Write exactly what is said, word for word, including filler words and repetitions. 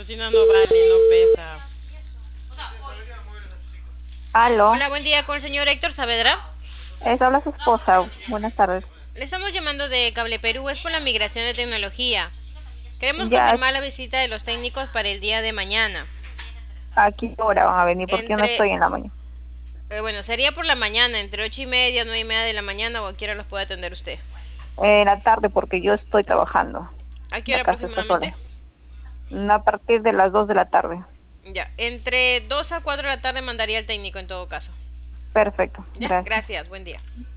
cocina no vale, no pesa. Aló, Hola, buen día con el señor Héctor Saavedra. es habla su esposa. Buenas tardes. Le estamos llamando de Cable Perú, es por la migración de tecnología. Queremos Ya, confirmar la visita de los técnicos para el día de mañana. ¿a qué hora van a venir? Porque yo no Entre, estoy en la mañana. eh, bueno, sería por la mañana, entre ocho y media, nueve y media de la mañana, o a qué hora los puede atender usted. En la tarde, porque yo estoy trabajando. ¿A qué La hora casa está sola. aproximadamente? Mm, A partir de las dos de la tarde. Ya, entre dos a cuatro de la tarde mandaría el técnico en todo caso. Perfecto, Ya, gracias. gracias, buen día.